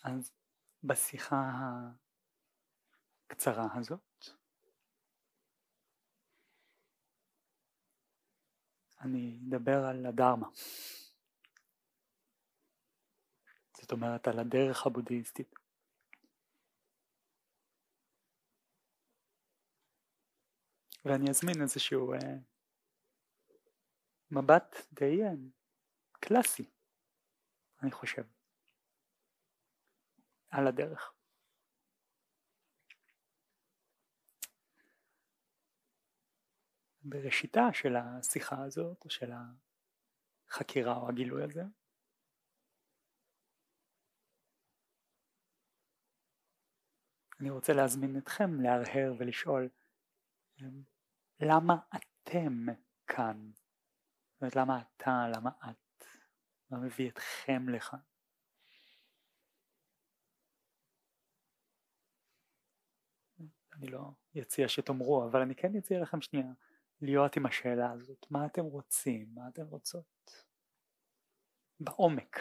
אז בשיחה הקצרה הזאת אני אדבר על הדרמה, זאת אומרת על הדרך הבודהיסטית. ואני אזמין איזשהו מבט די קלאסי, אני חושב, על הדרך. בראשיתה של השיחה הזאת, או של החקירה או הגילוי הזה, אני רוצה להזמין אתכם להרהר ולשאול, למה אתם כאן? זאת אומרת, למה אתה, למה את? מה מביא אתכם לכאן? אני לא אציע שתאמרו, אבל אני כן אציע לכם שנייה להיות עם השאלה הזאת. מה אתם רוצים? מה אתם רוצות? בעומק.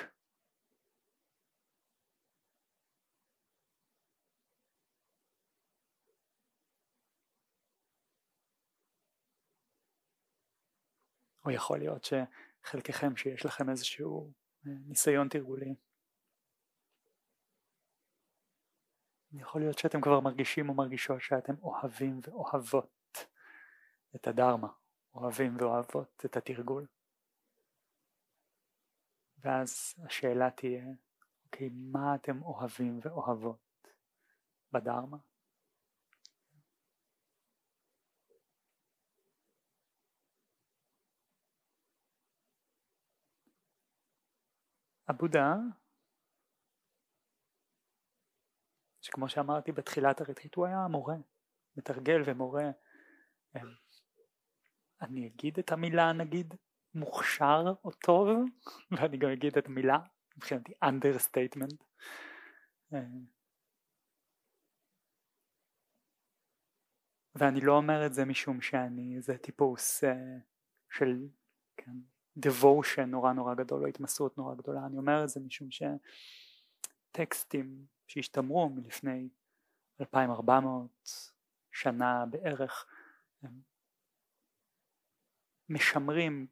או יכול להיות שחלקכם שיש לכם איזשהו ניסיון תרגולי. יכול להיות שאתם כבר מרגישים או מרגישות שאתם אוהבים ואוהבות את הדרמה, אוהבים ואוהבות את התרגול. ואז השאלה תהיה, אוקיי, מה אתם אוהבים ואוהבות בדרמה? הבודה, שכמו שאמרתי בתחילת הריטריט, הוא היה מורה, מתרגל ומורה. אני אגיד את המילה נגיד מוכשר או טוב, ואני גם אגיד את המילה מבחינתי understatement. ואני לא אומר את זה משום שאני איזה טיפוס של כן, devotion נורא נורא גדול או התמסרות נורא גדולה. אני אומר את זה משום שטקסטים שהשתמרו מלפני 2400 שנה בערך משמרים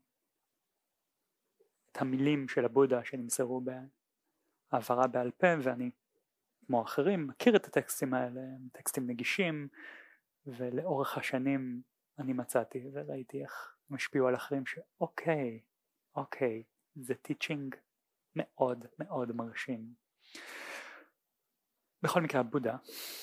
את המילים של הבודה שנמסרו בהעברה בעל פה, ואני כמו אחרים מכיר את הטקסטים האלה, הם טקסטים נגישים, ולאורך השנים אני מצאתי וראיתי איך הם השפיעו על אחרים שאוקיי, זה טיצ'ינג מאוד מאוד מרשים. בכל מקרה הבודה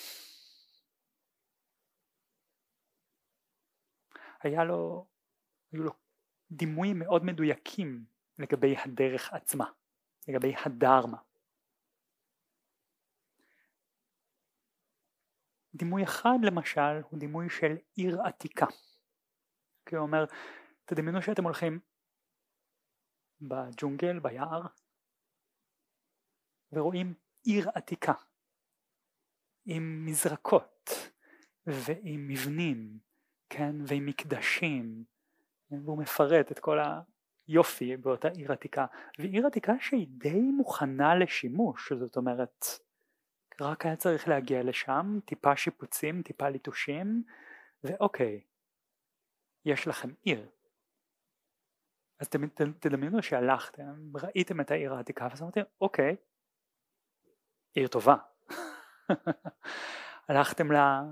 היו לו דימויים מאוד מדויקים לגבי הדרך עצמה, לגבי הדרמה. דימוי אחד למשל הוא דימוי של עיר עתיקה. כי הוא אומר, תדמיינו שאתם הולכים בג'ונגל, ביער, ורואים עיר עתיקה, עם מזרקות, ועם מבנים, כן, ועם מקדשים, והוא מפרט את כל היופי באותה עיר עתיקה, ועיר עתיקה שהיא די מוכנה לשימוש, זאת אומרת, רק היה צריך להגיע לשם, טיפה שיפוצים, טיפה ליטושים, ואוקיי, יש לכם עיר. אז תדמיינו שהלכתם, ראיתם את העיר העתיקה, ואז אמרתם, אוקיי, עיר טובה. הלכתם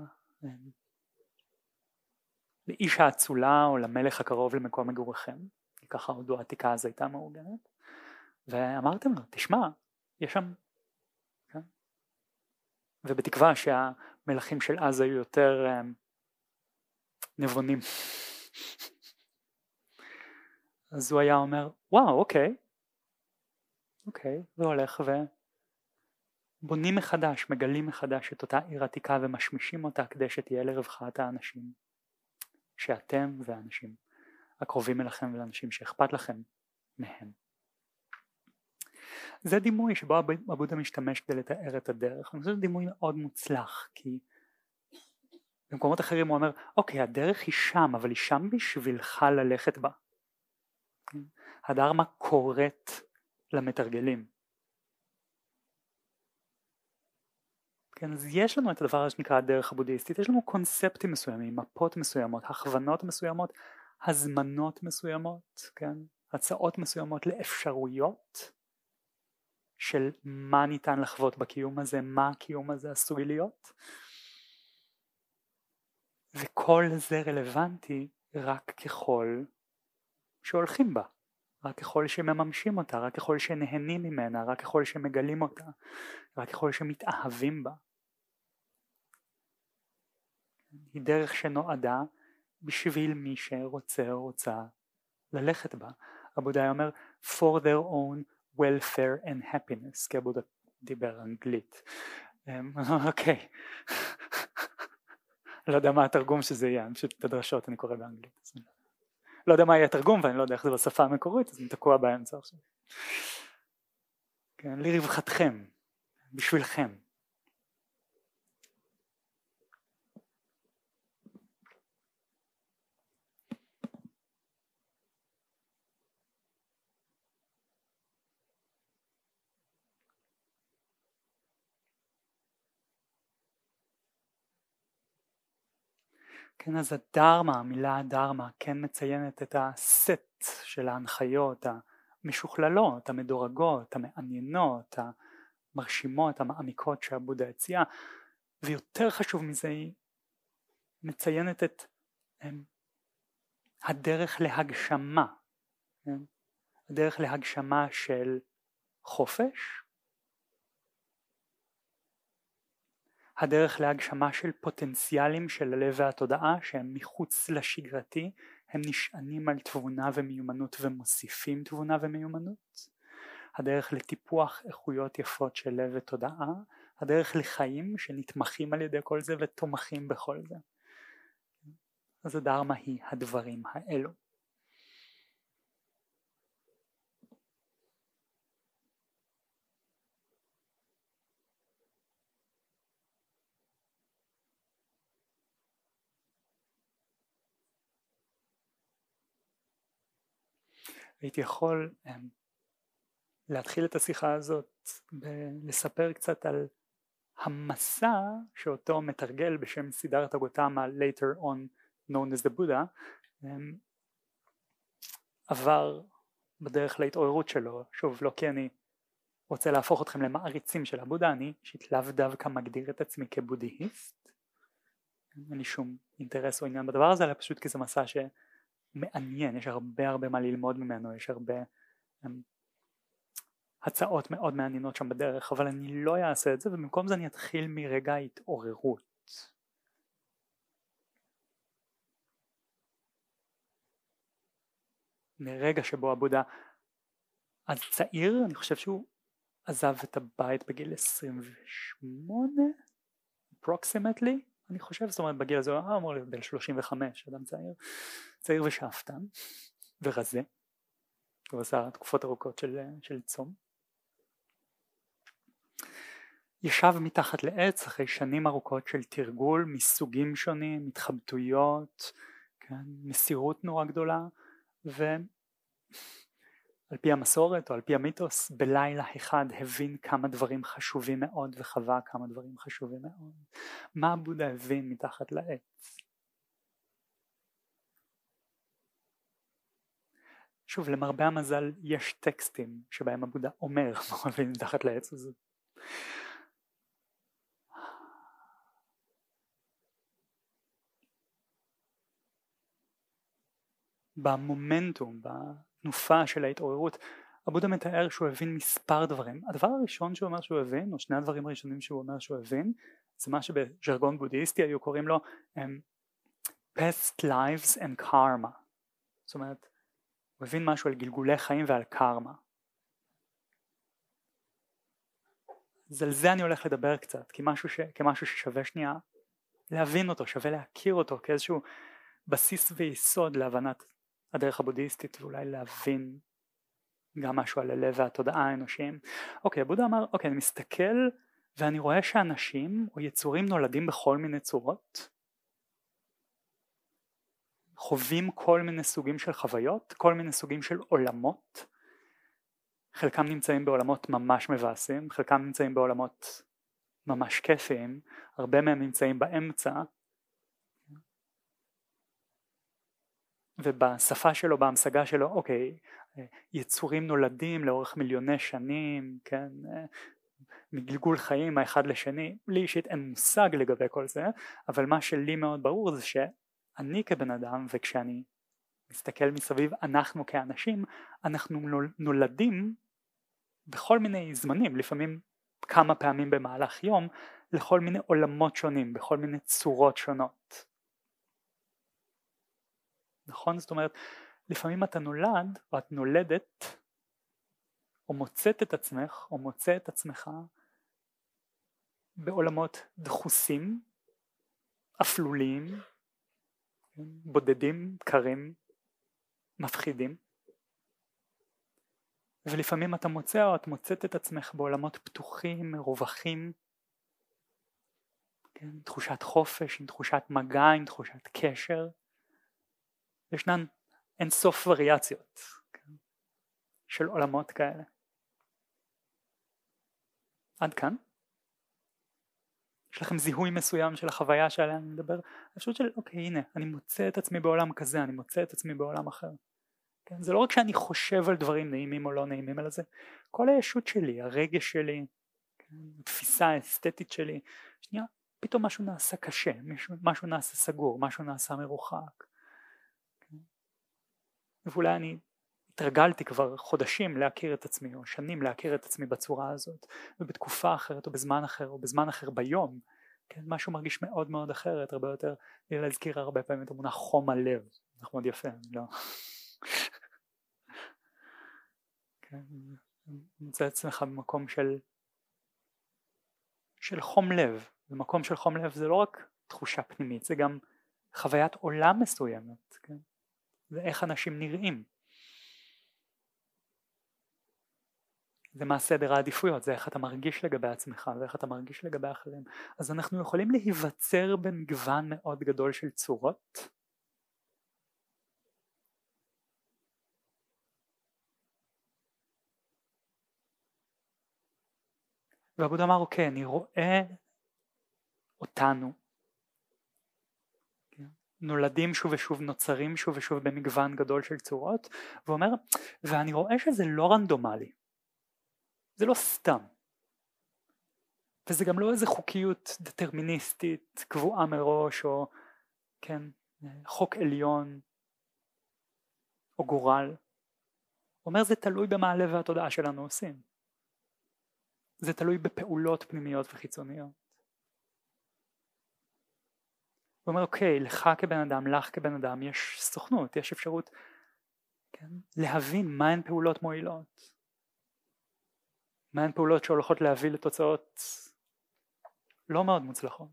לאיש האצולה או למלך הקרוב למקום מגוריכם, כי ככה הודו העתיקה אז הייתה מאורגנת, ואמרתם לו, תשמע, יש שם, כן? ובתקווה שהמלכים של אז היו יותר נבונים. אז הוא היה אומר, וואו, אוקיי, והולך ובונים מחדש, מגלים מחדש את אותה עיר עתיקה ומשמישים אותה כדי שתהיה לרווחת האנשים שאתם והאנשים הקרובים אליכם ולאנשים שאכפת לכם מהם. זה דימוי שבו הבודה משתמש כדי לתאר את הדרך. אני חושב שזה דימוי מאוד מוצלח, כי במקומות אחרים הוא אומר, אוקיי, הדרך היא שם, אבל היא שם בשבילך ללכת בה. הדרמה קוראת למתרגלים. כן, אז יש לנו את הדבר שנקרא הדרך הבודהיסטית, יש לנו קונספטים מסוימים, מפות מסוימות, הכוונות מסוימות, הזמנות מסוימות, כן, הצעות מסוימות לאפשרויות של מה ניתן לחוות בקיום הזה, מה הקיום הזה עשוי להיות, וכל זה רלוונטי רק ככל שהולכים בה, רק ככל שמממשים אותה, רק ככל שנהנים ממנה, רק ככל שמגלים אותה, רק ככל שמתאהבים בה. היא דרך שנועדה בשביל מי שרוצה או רוצה ללכת בה. הבודה אומר for their own welfare and happiness, כי הבודה דיבר אנגלית. אוקיי. לא יודע מה התרגום שזה יהיה, פשוט את הדרשות אני קורא באנגלית. לא יודע מה יהיה התרגום ואני לא יודע איך זה בשפה המקורית, אז אני תקוע באמצע עכשיו. כן, לרווחתכם, בשבילכם. כן, אז הדרמה, המילה הדרמה כן מציינת את הסט של ההנחיות המשוכללות, המדורגות, המעניינות, המרשימות, המעמיקות שהבודה הציע, ויותר חשוב מזה היא מציינת את הדרך להגשמה, כן? הדרך להגשמה של חופש, הדרך להגשמה של פוטנציאלים של הלב והתודעה שהם מחוץ לשגרתי, הם נשענים על תבונה ומיומנות ומוסיפים תבונה ומיומנות, הדרך לטיפוח איכויות יפות של לב ותודעה, הדרך לחיים שנתמכים על ידי כל זה ותומכים בכל זה. אז הדרמה היא הדברים האלו. הייתי יכול להתחיל את השיחה הזאת ולספר קצת על המסע שאותו מתרגל בשם סידרתה גותמה, later on known as the Buddha, עבר בדרך להתעוררות שלו. שוב, לא כי אני רוצה להפוך אתכם למעריצים של הבודה, אני אישית לאו דווקא מגדיר את עצמי כבודהיסט, אין לי שום אינטרס או עניין בדבר הזה, אלא פשוט כי זה מסע שמעניין, יש הרבה מה ללמוד ממנו, יש הרבה הצעות מאוד מעניינות שם בדרך, אבל אני לא אעשה את זה, ובמקום זה אני אתחיל מרגע התעוררות. מרגע שבו הבודה אז צעיר, אני חושב שהוא עזב את הבית בגיל 28 approximately, אני חושב, זאת אומרת בגיל הזה הוא אמור להיות בין 35, אדם צעיר ושאפתן ורזה, הוא עשה תקופות ארוכות של צום, ישב מתחת לעץ אחרי שנים ארוכות של תרגול מסוגים שונים, התחבטויות, כן, מסירות נורא גדולה, ועל פי המסורת או על פי המיתוס בלילה אחד הבין כמה דברים חשובים מאוד וחווה כמה דברים חשובים מאוד. מה הבודה הבין מתחת לעץ? שוב, למרבה המזל יש טקסטים שבהם הבודה אומר מה הוא הבין מתחת לעץ הזה. במומנטום, בתנופה של ההתעוררות, הבודה מתאר שהוא הבין מספר דברים. הדבר הראשון שהוא אומר שהוא הבין, או שני הדברים הראשונים שהוא אומר שהוא הבין, זה מה שבז'רגון בודהיסטי היו קוראים לו past lives and karma. זאת אומרת, הוא הבין משהו על גלגולי חיים ועל קרמה. אז על זה אני הולך לדבר קצת, כמשהו ששווה שנייה להבין אותו, שווה להכיר אותו, כאיזשהו בסיס ויסוד להבנת הדרך הבודהיסטית, ואולי להבין גם משהו על הלב והתודעה האנושיים. אוקיי, הבודה אמר, אוקיי, אני מסתכל ואני רואה שאנשים או יצורים נולדים בכל מיני צורות, חווים כל מיני סוגים של חוויות, כל מיני סוגים של עולמות, חלקם נמצאים בעולמות ממש מבאסים, חלקם נמצאים בעולמות ממש כיפיים, הרבה מהם נמצאים באמצע, ובשפה שלו, בהמשגה שלו, אוקיי, יצורים נולדים לאורך מיליוני שנים, כן, מגלגול חיים האחד לשני, לי אישית אין מושג לגבי כל זה, אבל מה שלי מאוד ברור זה שאני כבן אדם, וכשאני מסתכל מסביב, אנחנו כאנשים, אנחנו נולדים בכל מיני זמנים, לפעמים כמה פעמים במהלך יום, לכל מיני עולמות שונים, בכל מיני צורות שונות. נכון? זאת אומרת, לפעמים אתה נולד, או את נולדת, או מוצאת את עצמך, או מוצא את עצמך, בעולמות דחוסים, אפלוליים, בודדים, קרים, מפחידים. ולפעמים אתה מוצא או את מוצאת את עצמך בעולמות פתוחים, מרווחים, כן? תחושת חופש, עם תחושת מגע, עם תחושת קשר. ישנן אין סוף וריאציות, כן? של עולמות כאלה. עד כאן. יש לכם זיהוי מסוים של החוויה שעליה אני מדבר, פשוט של אוקיי, הנה, אני מוצא את עצמי בעולם כזה, אני מוצא את עצמי בעולם אחר. כן? זה לא רק שאני חושב על דברים נעימים או לא נעימים, אלא זה כל הישות שלי, הרגש שלי, כן? התפיסה האסתטית שלי, שנייה, פתאום משהו נעשה קשה, משהו נעשה סגור, משהו נעשה מרוחק. כן? ואולי אני התרגלתי כבר חודשים להכיר את עצמי, או שנים להכיר את עצמי בצורה הזאת, ובתקופה אחרת, או בזמן אחר, או בזמן אחר ביום, כן? משהו מרגיש מאוד מאוד אחרת, הרבה יותר, לי להזכיר הרבה פעמים את המונח חום הלב, זה מאוד יפה, לא? כן? מוצא עצמך במקום של חום לב, במקום של חום לב זה לא רק תחושה פנימית, זה גם חוויית עולם מסוימת, כן? זה איך אנשים נראים. זה מה סדר העדיפויות, זה איך אתה מרגיש לגבי עצמך ואיך אתה מרגיש לגבי אחרים. אז אנחנו יכולים להיווצר במגוון מאוד גדול של צורות. והבודה אמר, אוקיי, אני רואה אותנו, נולדים שוב ושוב, נוצרים שוב ושוב במגוון גדול של צורות, ואומר, ואני רואה שזה לא רנדומלי, זה לא סתם. וזה גם לא איזה חוקיות דטרמיניסטית קבועה מראש, או כן, חוק עליון, או גורל. הוא אומר זה תלוי במה הלב והתודעה שלנו עושים. זה תלוי בפעולות פנימיות וחיצוניות. הוא אומר אוקיי, לך כבן אדם, לך כבן אדם, יש סוכנות, יש אפשרות כן, להבין מהן פעולות מועילות. מהן פעולות שהולכות להביא לתוצאות לא מאוד מוצלחות.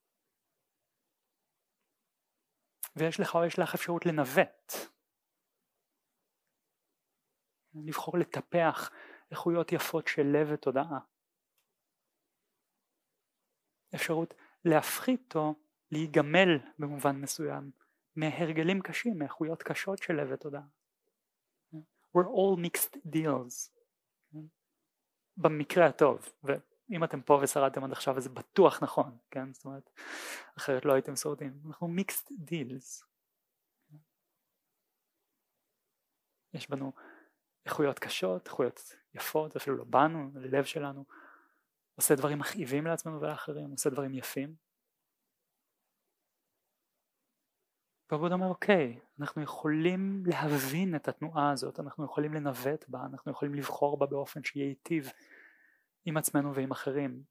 ויש לך או יש לך אפשרות לנווט. לבחור לטפח איכויות יפות של לב ותודעה. אפשרות להפחית או להיגמל במובן מסוים מהרגלים קשים, מאיכויות קשות של לב ותודעה. We're all mixed deals. במקרה הטוב, ואם אתם פה ושרדתם עד עכשיו, אז זה בטוח נכון, כן? זאת אומרת, אחרת לא הייתם שורדים. אנחנו mixed deals. יש בנו איכויות קשות, איכויות יפות, אפילו לא בנו, ללב שלנו, עושה דברים מכאיבים לעצמנו ולאחרים, עושה דברים יפים. והבודה אומר, אוקיי, אנחנו יכולים להבין את התנועה הזאת, אנחנו יכולים לנווט בה, אנחנו יכולים לבחור בה באופן שייטיב עם עצמנו ועם אחרים.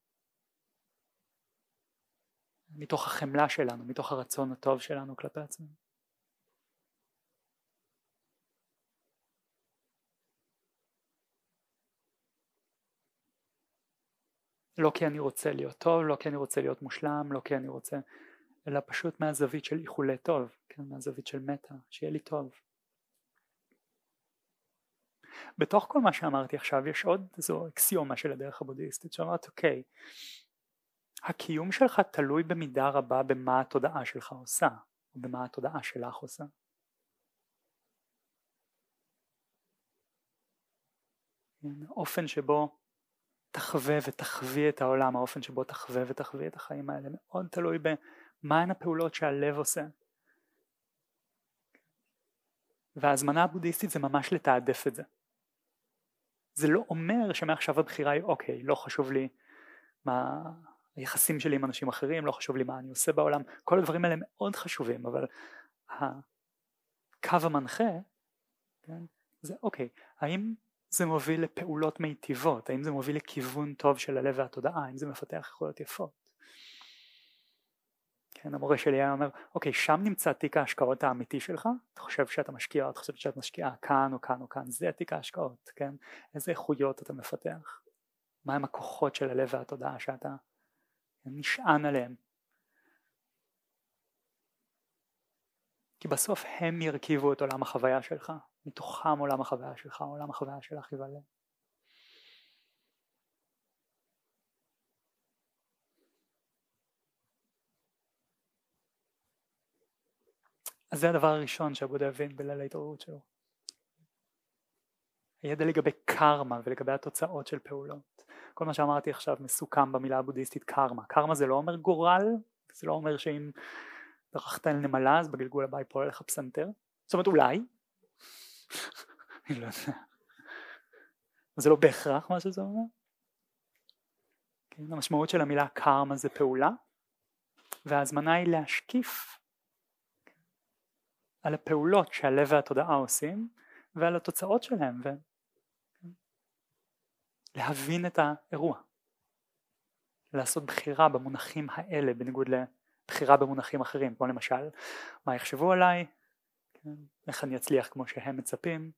מתוך החמלה שלנו, מתוך הרצון הטוב שלנו כלפי עצמנו. לא כי אני רוצה להיות טוב, לא כי אני רוצה להיות מושלם, לא כי אני רוצה, אלא פשוט מהזווית של איחולי טוב, כן? מהזווית של מטה, שיהיה לי טוב. בתוך כל מה שאמרתי עכשיו יש עוד זו אקסיומה של הדרך הבודהיסטית שאומרת אוקיי, הקיום שלך תלוי במידה רבה במה התודעה שלך עושה, או במה התודעה שלך עושה. האופן שבו תחווה ותחווי את העולם, האופן שבו תחווה ותחווי את החיים האלה, מאוד תלוי במהן הפעולות שהלב עושה. וההזמנה הבודהיסטית זה ממש לתעדף את זה. זה לא אומר שמעכשיו הבחירה היא אוקיי, לא חשוב לי מה היחסים שלי עם אנשים אחרים, לא חשוב לי מה אני עושה בעולם, כל הדברים האלה מאוד חשובים, אבל הקו המנחה, כן, זה אוקיי, האם זה מוביל לפעולות מיטיבות, האם זה מוביל לכיוון טוב של הלב והתודעה, האם זה מפתח יכולות יפות. כן, המורה שלי היה אומר, אוקיי, שם נמצא תיק ההשקעות האמיתי שלך, אתה חושב שאתה משקיע, או אתה חושב שאת משקיעה כאן או כאן או כאן, זה תיק ההשקעות, כן, איזה איכויות אתה מפתח, מהם הכוחות של הלב והתודעה שאתה נשען עליהם. כי בסוף הם ירכיבו את עולם החוויה שלך, מתוכם עולם החוויה שלך, עולם החוויה שלך יבלה. אז זה הדבר הראשון שהבודה הבין בליל ההתעוררות שלו. הידע לגבי קרמה ולגבי התוצאות של פעולות. כל מה שאמרתי עכשיו מסוכם במילה הבודהיסטית קרמה. קרמה זה לא אומר גורל, זה לא אומר שאם דרכת על נמלה אז בגלגול הבא ייפול עליך פסנתר. זאת אומרת אולי. אני לא יודע. זה לא בהכרח מה שזה אומר. כן, המשמעות של המילה קרמה זה פעולה, וההזמנה היא להשקיף על הפעולות שהלב והתודעה עושים ועל התוצאות שלהם ולהבין את האירוע, לעשות בחירה במונחים האלה בניגוד לבחירה במונחים אחרים, כמו למשל מה יחשבו עליי, איך אני אצליח כמו שהם מצפים,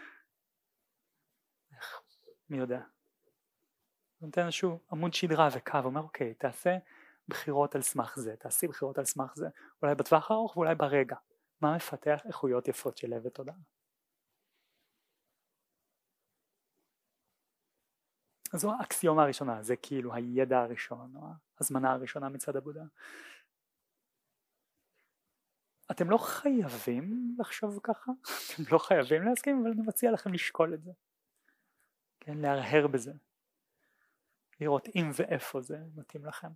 מי יודע. נותן איזשהו עמוד שדרה וקו, אומר אוקיי, תעשה בחירות על סמך זה, תעשי בחירות על סמך זה, אולי בטווח הארוך ואולי ברגע. מה מפתח איכויות יפות של לב ותודעה? אז זו האקסיומה הראשונה, זה כאילו הידע הראשון, או הזמנה הראשונה מצד הבודה. אתם לא חייבים לחשוב ככה, אתם לא חייבים להסכים, אבל אני מציע לכם לשקול את זה. כן, להרהר בזה. לראות אם ואיפה זה מתאים לכם.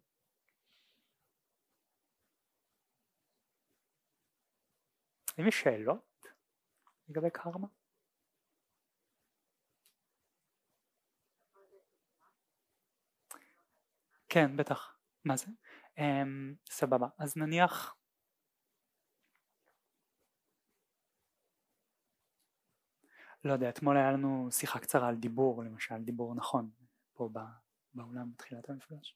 האם יש שאלות לגבי קרמה? כן, בטח. מה זה? סבבה. אז נניח לא יודע, אתמול היה לנו שיחה קצרה על דיבור, למשל, דיבור נכון, פה באולם בתחילת המפגש.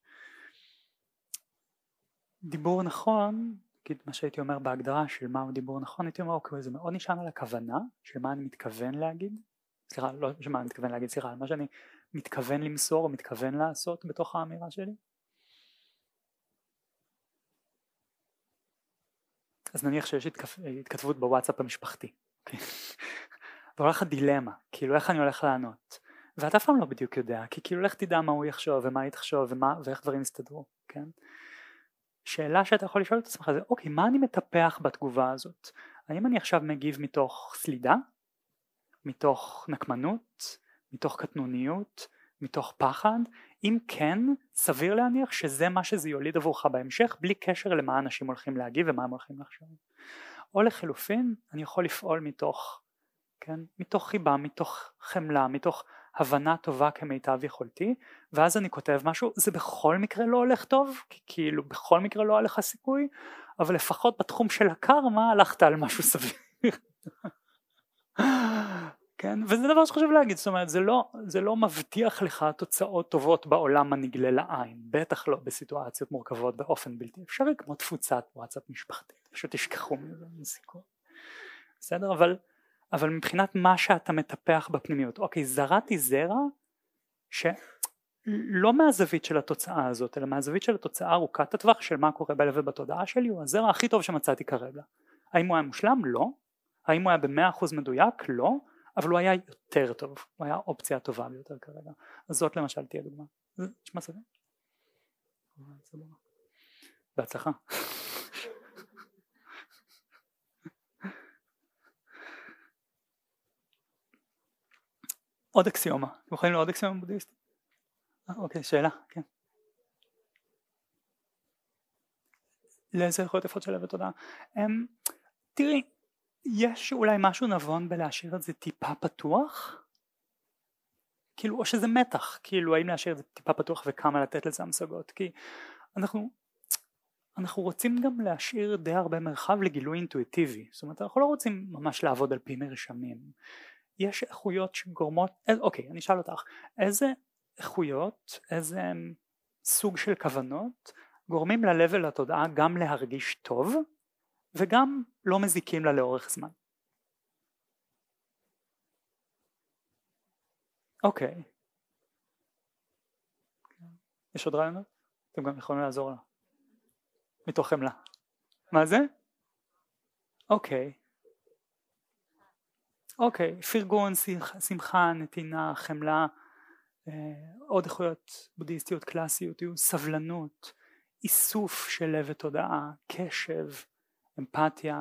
דיבור נכון, מה שהייתי אומר בהגדרה של מהו דיבור נכון, הייתי אומר, אוקיי, זה מאוד נשען על הכוונה, של מה אני מתכוון להגיד, סליחה, לא שמה אני מתכוון להגיד, סליחה, על מה שאני מתכוון למסור או מתכוון לעשות בתוך האמירה שלי. אז נניח שיש התכתבות בוואטסאפ המשפחתי, ועולה לך דילמה, כאילו איך אני הולך לענות, ואתה אף פעם לא בדיוק יודע, כי כאילו לך תדע מה הוא יחשוב ומה היא תחשוב ואיך דברים יסתדרו, כן? שאלה שאתה יכול לשאול את עצמך זה, אוקיי, מה אני מטפח בתגובה הזאת? האם אני עכשיו מגיב מתוך סלידה, מתוך נקמנות, מתוך קטנוניות, מתוך פחד? אם כן, סביר להניח שזה מה שזה יוליד עבורך בהמשך, בלי קשר למה אנשים הולכים להגיב ומה הם הולכים לחשוב. או לחלופין, אני יכול לפעול מתוך, כן, מתוך חיבה, מתוך חמלה, מתוך הבנה טובה כמיטב יכולתי, ואז אני כותב משהו, זה בכל מקרה לא הולך טוב, כי כאילו בכל מקרה לא היה לך סיכוי, אבל לפחות בתחום של הקרמה הלכת על משהו סביר. כן, וזה דבר שחשוב להגיד, זאת אומרת, זה לא מבטיח לך תוצאות טובות בעולם הנגלה לעין, בטח לא בסיטואציות מורכבות באופן בלתי אפשרי, כמו תפוצת וואטסאפ משפחתית, פשוט תשכחו מזה, סיכוי. בסדר, אבל מבחינת מה שאתה מטפח בפנימיות, אוקיי, זרעתי זרע שלא מהזווית של התוצאה הזאת, אלא מהזווית של התוצאה ארוכת הטווח של מה קורה בלב ובתודעה שלי, הוא הזרע הכי טוב שמצאתי כרגע. האם הוא היה מושלם? לא. האם הוא היה ב100% מדויק? לא. אבל הוא היה יותר טוב, הוא היה אופציה טובה ביותר כרגע. אז זאת למשל תהיה דוגמה. זה נשמע סביר? בהצלחה. עוד אקסיומה, אתם יכולים לראות אקסיומה בודהיסטית? אוקיי, שאלה, כן. לאיזה איכויות יפות של לב ותודעה? תראי, יש אולי משהו נבון בלהשאיר את זה טיפה פתוח? כאילו, או שזה מתח, כאילו, האם להשאיר את זה טיפה פתוח וכמה לתת לזה המשגות? כי אנחנו רוצים גם להשאיר די הרבה מרחב לגילוי אינטואיטיבי, זאת אומרת, אנחנו לא רוצים ממש לעבוד על פי מרשמים. יש איכויות שגורמות, אוקיי, אני אשאל אותך, איזה איכויות, איזה סוג של כוונות גורמים ללב ולתודעה גם להרגיש טוב וגם לא מזיקים לה לאורך זמן? אוקיי, יש עוד רעיונות? אתם גם יכולים לעזור לה מתוך חמלה. מה זה? אוקיי, פרגון, שמחה, נתינה, חמלה, עוד איכויות בודהיסטיות קלאסיות יהיו סבלנות, איסוף של לב ותודעה, קשב, אמפתיה,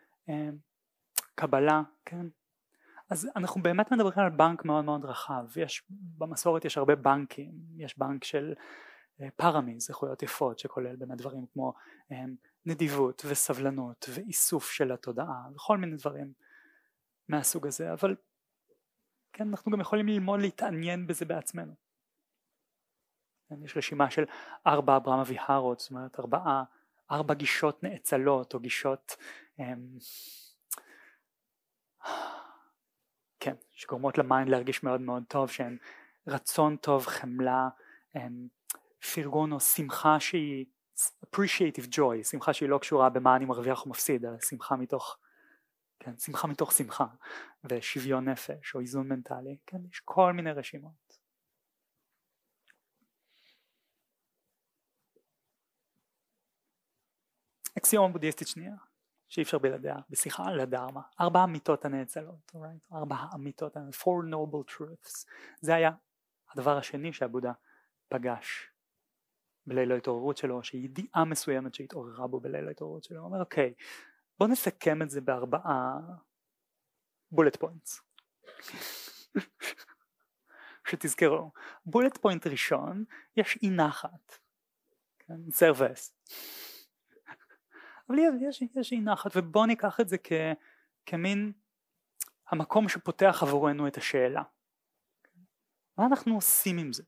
קבלה, כן? אז אנחנו באמת מדברים על בנק מאוד מאוד רחב. במסורת יש הרבה בנקים, יש בנק של פרמיז, איכויות יפות, שכולל באמת דברים כמו נדיבות וסבלנות ואיסוף של התודעה וכל מיני דברים מהסוג הזה, אבל כן, אנחנו גם יכולים ללמוד להתעניין בזה בעצמנו. יש רשימה של 4 ברמה ויהרות, זאת אומרת 4 גישות נאצלות או גישות כן, שגורמות למיינד להרגיש מאוד מאוד טוב, שהן רצון טוב, חמלה, פרגון או שמחה שהיא appreciative joy, שמחה שהיא לא קשורה במה אני מרוויח או מפסיד, אלא שמחה מתוך, כן, שמחה מתוך שמחה, ושוויון נפש או איזון מנטלי, כן, יש כל מיני רשימות. אקסיומה בודהיסטית שנייה, שאי אפשר בלעדיה, בשיחה על הדרמה, 4 אמיתות הנאצלות, 4 אמיתות, 4 noble truths, זה היה הדבר השני שהבודה פגש בליל ההתעוררות שלו, שידיעה מסוימת שהתעוררה בו בליל ההתעוררות שלו, הוא אומר אוקיי, בוא נסכם את זה ב4 bullet points. שתזכרו, bullet point ראשון, יש אי נחת, כן, סרווס. אבל יש אי נחת, ובוא ניקח את זה כמין המקום שפותח עבורנו את השאלה. מה אנחנו עושים עם זה?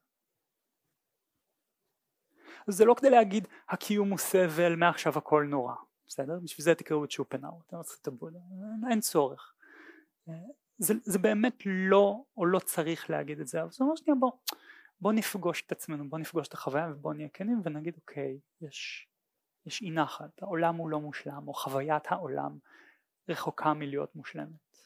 אז זה לא כדי להגיד הקיום הוא סבל, מעכשיו הכל נורא, בסדר? בשביל זה תקראו את שופנהאואר, אין צורך. זה באמת לא, או לא צריך להגיד את זה, אבל זה אומר שנייה, בוא נפגוש את עצמנו, בוא נפגוש את החוויה ובוא נהיה כנים ונגיד אוקיי, יש אי נחת, העולם הוא לא מושלם, או חוויית העולם רחוקה מלהיות מושלמת.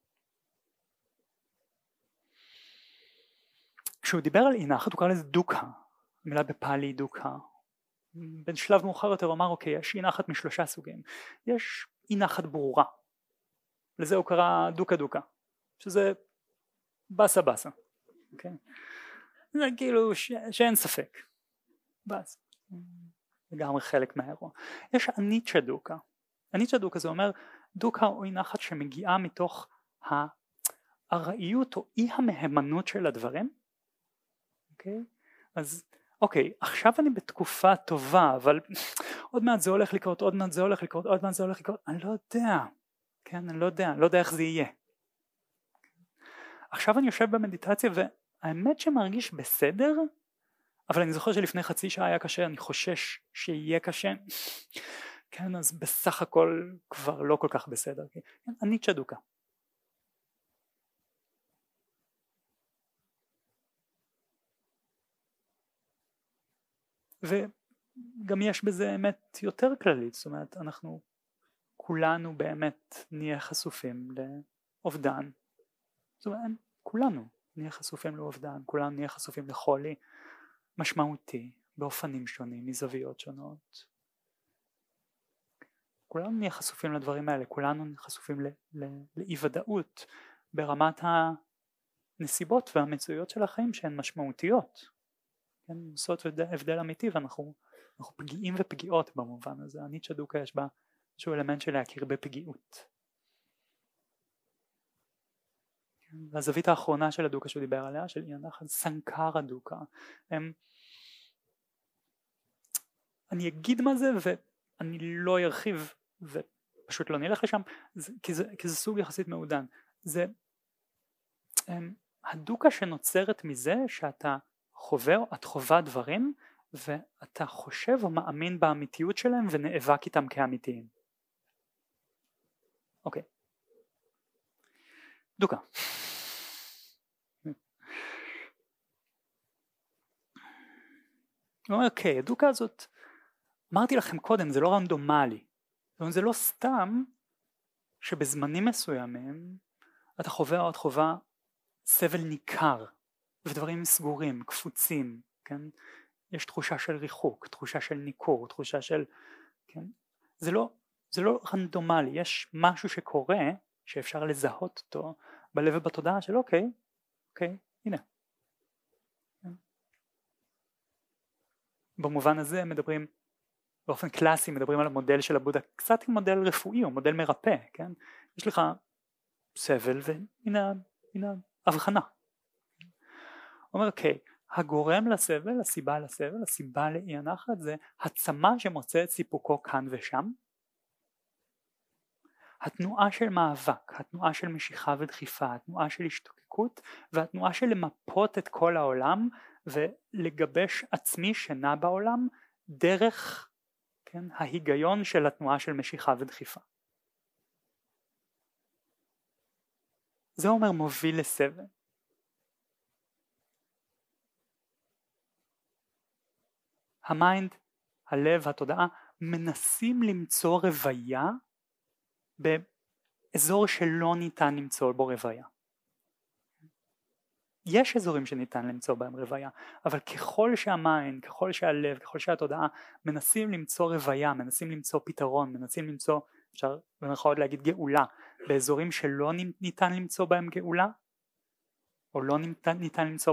כשהוא דיבר על אי נחת הוא קרא לזה דוקה, המילה בפאלי דוקה. בין שלב מאוחר יותר הוא אמר אוקיי, יש אי נחת מ3 סוגים, יש אי נחת ברורה, לזה הוא קרא דוקה דוקה, שזה בסה בסה, אוקיי? זה כאילו שאין ספק, בס. לגמרי חלק מהאירוע. יש אניצ'ה דוקה. אניצ'ה דוקה זה אומר דוקה או אי נחת שמגיעה מתוך הרעיות או אי המהימנות של הדברים. אוקיי? אז אוקיי, עכשיו אני בתקופה טובה, אבל עוד מעט זה הולך לקרות, עוד מעט זה הולך לקרות, עוד מעט זה הולך לקרות, אני לא יודע. כן, אני לא יודע איך זה יהיה. עכשיו אני יושב במדיטציה והאמת שמרגיש בסדר, אבל אני זוכר שלפני חצי שעה היה קשה, אני חושש שיהיה קשה, כן, אז בסך הכל כבר לא כל כך בסדר, כן, אני צ'דוקה. וגם יש בזה אמת יותר כללית, זאת אומרת, אנחנו כולנו באמת נהיה חשופים לאובדן, זאת אומרת, כולנו נהיה חשופים לאובדן, כולנו נהיה חשופים לחולי, משמעותי באופנים שונים, מזוויות שונות. כולנו נהיה חשופים לדברים האלה, כולנו נהיה חשופים לאי ודאות ברמת הנסיבות והמצויות של החיים שהן משמעותיות. כן, עושות הבדל אמיתי ואנחנו פגיעים ופגיעות במובן הזה. הניטשה דוקה יש בה איזשהו אלמנט של להכיר בפגיעות. והזווית האחרונה של הדוקה שהוא דיבר עליה, של אי הנחת, סנקרה דוקה. אני אגיד מה זה ואני לא ארחיב ופשוט לא נלך לשם, כי זה סוג יחסית מעודן. זה הדוקה שנוצרת מזה שאתה חווה, את חווה דברים ואתה חושב או מאמין באמיתיות שלהם ונאבק איתם כאמיתיים. אוקיי. דוקה. הוא אומר, אוקיי, הדוקה הזאת, אמרתי לכם קודם, זה לא רנדומלי. זאת אומרת, זה לא סתם שבזמנים מסוימים אתה חווה או את חווה סבל ניכר ודברים סגורים, קפוצים, כן? יש תחושה של ריחוק, תחושה של ניכור, תחושה של, כן? זה לא רנדומלי, יש משהו שקורה שאפשר לזהות אותו בלב ובתודעה של אוקיי, הנה. במובן הזה מדברים, באופן קלאסי מדברים על המודל של הבודה, קצת כמודל רפואי או מודל מרפא, כן? יש לך סבל והנה הבחנה. אומר אוקיי, הגורם לסבל, הסיבה לסבל, הסיבה לאי הנחת זה הצמה שמוצאת סיפוקו כאן ושם, התנועה של מאבק, התנועה של משיכה ודחיפה, התנועה של השתוקקות והתנועה של למפות את כל העולם ולגבש עצמי שנע בעולם דרך, כן, ההיגיון של התנועה של משיכה ודחיפה. זה אומר מוביל לסבל. המיינד, הלב, התודעה מנסים למצוא רוויה באזור שלא ניתן למצוא בו רוויה. יש אזורים שניתן למצוא בהם רוויה, אבל ככל שהמיינד, ככל שהלב, ככל שהתודעה מנסים למצוא רוויה, מנסים למצוא פתרון, מנסים למצוא, אפשר במירכאות להגיד גאולה, באזורים שלא ניתן למצוא בהם גאולה, או לא ניתן למצוא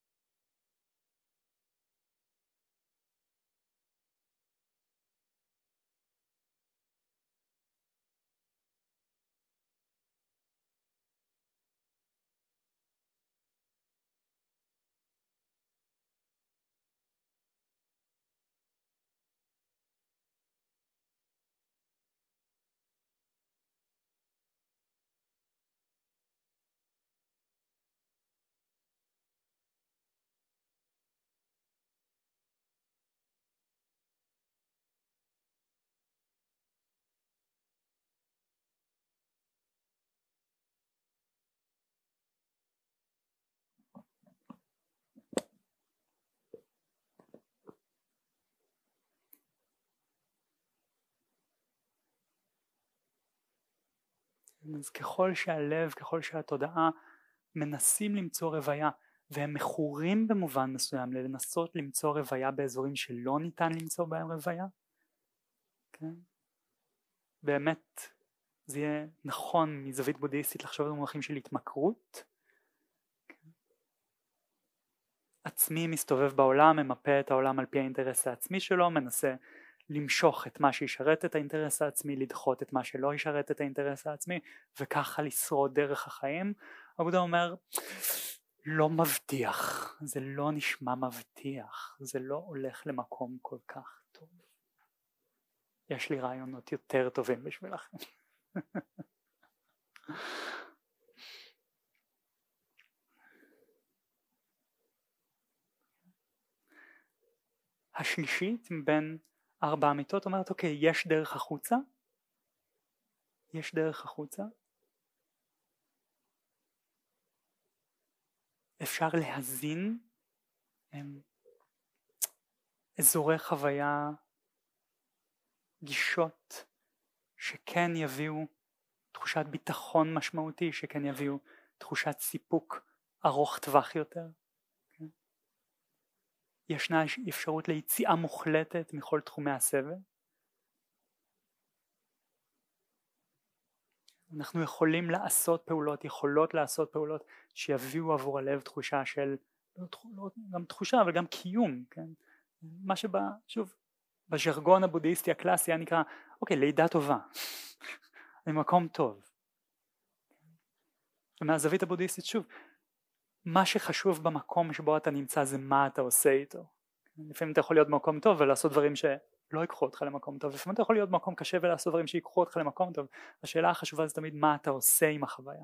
אז ככל שהלב, ככל שהתודעה מנסים למצוא רוויה והם מכורים במובן מסוים לנסות למצוא רוויה באזורים שלא ניתן למצוא בהם רוויה, כן? באמת זה יהיה נכון מזווית בודהיסטית לחשוב על מונחים של התמכרות, כן? עצמי מסתובב בעולם, ממפה את העולם על פי האינטרס העצמי שלו, מנסה למשוך את מה שישרת את האינטרס העצמי, לדחות את מה שלא ישרת את האינטרס העצמי, וככה לשרוד דרך החיים. הבודה אומר, לא מבטיח, זה לא נשמע מבטיח, זה לא הולך למקום כל כך טוב. יש לי רעיונות יותר טובים בשבילכם. השלישית מבין 4 אמיתות אומרת, אוקיי, יש דרך החוצה, יש דרך החוצה, אפשר להזין אזורי חוויה, גישות שכן יביאו תחושת ביטחון משמעותי, שכן יביאו תחושת סיפוק ארוך טווח יותר. ישנה אפשרות ליציאה מוחלטת מכל תחומי הסבל. אנחנו יכולים לעשות פעולות, יכולות לעשות פעולות שיביאו עבור הלב תחושה של, לא גם תחושה אבל גם קיום, כן? מה שבא, שוב, בז'רגון הבודהיסטי הקלאסי היה נקרא, אוקיי, לידה טובה, במקום טוב. ומהזווית הבודהיסטית שוב, מה שחשוב במקום שבו אתה נמצא זה מה אתה עושה איתו. לפעמים אתה יכול להיות במקום טוב ולעשות דברים שלא ייקחו אותך למקום טוב, לפעמים אתה יכול להיות במקום קשה ולעשות דברים שיקחו אותך למקום טוב. השאלה החשובה זה תמיד מה אתה עושה עם החוויה.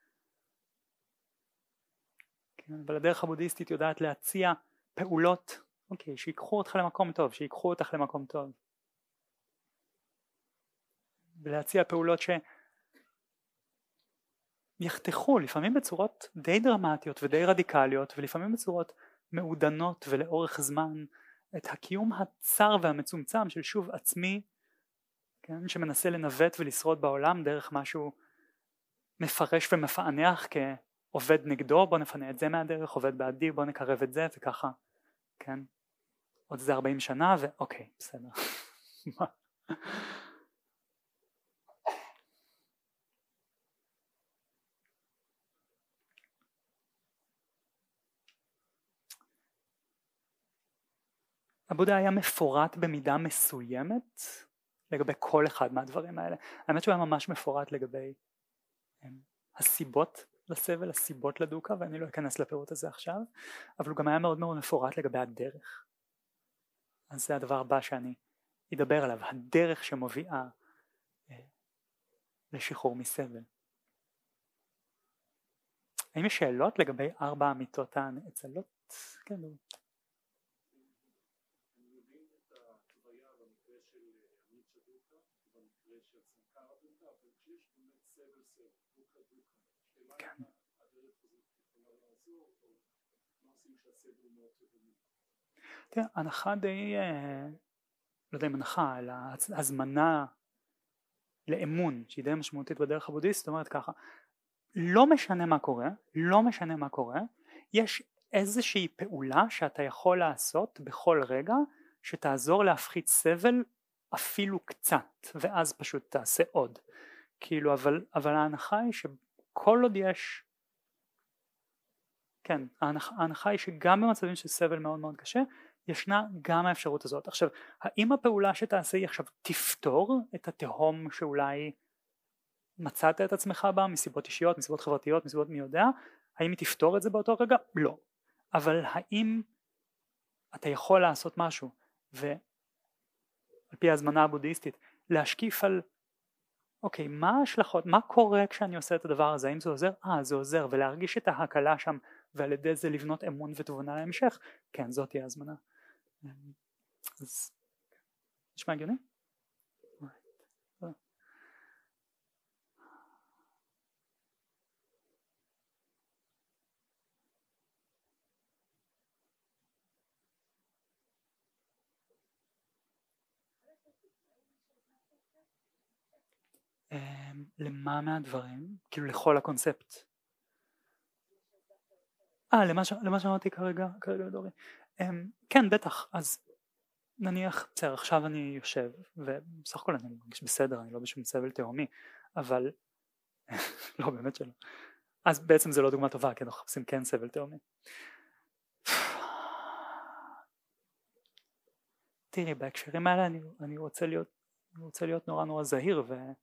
כן, אבל הדרך הבודהיסטית יודעת להציע פעולות, אוקיי, שיקחו אותך למקום טוב, שיקחו אותך למקום טוב. ולהציע פעולות שיחתכו, לפעמים בצורות די דרמטיות ודי רדיקליות, ולפעמים בצורות מעודנות ולאורך זמן, את הקיום הצר והמצומצם של שוב עצמי, כן, שמנסה לנווט ולשרוד בעולם דרך משהו מפרש ומפענח כעובד נגדו, בוא נפנה את זה מהדרך, עובד בעדי, בוא נקרב את זה וככה, כן, עוד זה 40 שנה ואוקיי, בסדר. הבודה היה מפורט במידה מסוימת לגבי כל אחד מהדברים האלה. האמת שהוא היה ממש מפורט לגבי הסיבות לסבל, הסיבות לדוקה, ואני לא אכנס לפירוט הזה עכשיו, אבל הוא גם היה מאוד מאוד מפורט לגבי הדרך. אז זה הדבר הבא שאני אדבר עליו, הדרך שמוביאה לשחרור מסבל. האם יש שאלות לגבי 4 אמיתות הנאצלות? כן, תראה, הנחה די, לא יודע אם הנחה, אלא הזמנה לאמון שהיא די משמעותית בדרך הבודהיסטית, זאת אומרת ככה, לא משנה מה קורה, לא משנה מה קורה, יש איזושהי פעולה שאתה יכול לעשות בכל רגע שתעזור להפחית סבל אפילו קצת, ואז פשוט תעשה עוד. כאילו, אבל ההנחה היא שכל עוד יש, כן, ההנחה היא שגם במצבים של סבל מאוד מאוד קשה, ישנה גם האפשרות הזאת. עכשיו, האם הפעולה שתעשה היא עכשיו תפתור את התהום שאולי מצאת את עצמך בה, מסיבות אישיות, מסיבות חברתיות, מסיבות מי יודע, האם היא תפתור את זה באותו רגע? לא. אבל האם אתה יכול לעשות משהו, ועל פי ההזמנה הבודהיסטית, להשקיף על, אוקיי, מה ההשלכות, מה קורה כשאני עושה את הדבר הזה, האם זה עוזר? זה עוזר, ולהרגיש את ההקלה שם, ועל ידי זה לבנות אמון ותבונה להמשך, כן, זאת תהיה הזמנה. אז, נשמע הגיוני? למה מהדברים? כאילו לכל הקונספט. למה שאמרתי כרגע דורי. כן, בטח. אז נניח, בסדר, עכשיו אני יושב, ובסך הכל אני מרגיש בסדר, אני לא בשום סבל תהומי, אבל לא, באמת שלא. אז בעצם זה לא דוגמה טובה, כי אנחנו חפשים כן סבל תהומי. תראי, בהקשרים האלה אני רוצה להיות נורא זהיר,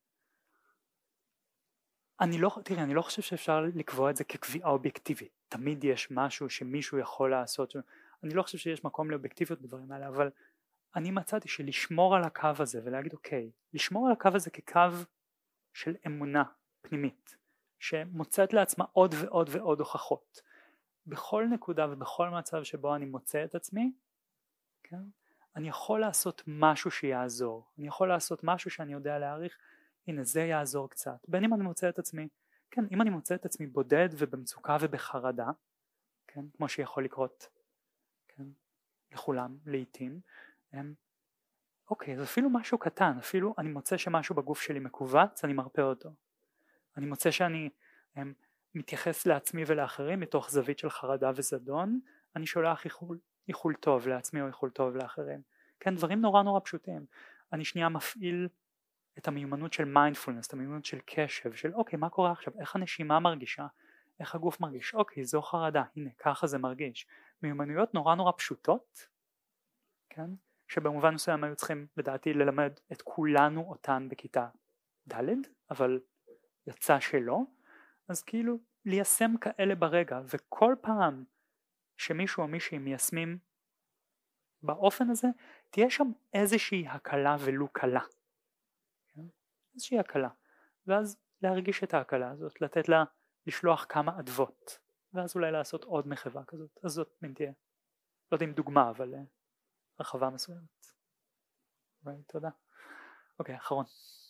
אני לא חושב שאפשר לקבוע את זה כקביעה אובייקטיבית. תמיד יש משהו שמישהו יכול לעשות. אני לא חושב שיש מקום לאובייקטיביות בדברים האלה, אבל אני מצאתי שלשמור על הקו הזה ולהגיד אוקיי, לשמור על הקו הזה כקו של אמונה פנימית, שמוצאת לעצמה עוד ועוד ועוד הוכחות. בכל נקודה ובכל מצב שבו אני מוצא את עצמי, כן? אני יכול לעשות משהו שיעזור. אני יכול לעשות משהו שאני יודע להעריך, הנה זה יעזור קצת. בין אם אני מוצא את עצמי, כן, אם אני מוצא את עצמי בודד ובמצוקה ובחרדה, כן, כמו שיכול לקרות, כן, לכולם, לעתים, אוקיי, זה אפילו משהו קטן, אפילו אני מוצא שמשהו בגוף שלי מקובץ, אני מרפא אותו. אני מוצא שאני מתייחס לעצמי ולאחרים מתוך זווית של חרדה וזדון, אני שולח איחול טוב לעצמי או איחול טוב לאחרים. כן, דברים נורא פשוטים. אני שנייה מפעיל את המיומנות של מיינדפולנס, את המיומנות של קשב, של אוקיי, מה קורה עכשיו, איך הנשימה מרגישה, איך הגוף מרגיש, אוקיי, זו חרדה, הנה, ככה זה מרגיש. מיומנויות נורא פשוטות, כן, שבמובן מסוים היו צריכים לדעתי ללמד את כולנו אותן בכיתה ד', אבל יצא שלא, אז כאילו ליישם כאלה ברגע, וכל פעם שמישהו או מישהי מיישמים באופן הזה, תהיה שם איזושהי הקלה ולו קלה, איזושהי הקלה, ואז להרגיש את ההקלה הזאת, לתת לה לשלוח כמה אדוות, ואז אולי לעשות עוד מחווה כזאת. אז זאת מין תהיה, לא יודע אם דוגמה, אבל רחבה מסוימת. תודה. אוקיי, אחרון.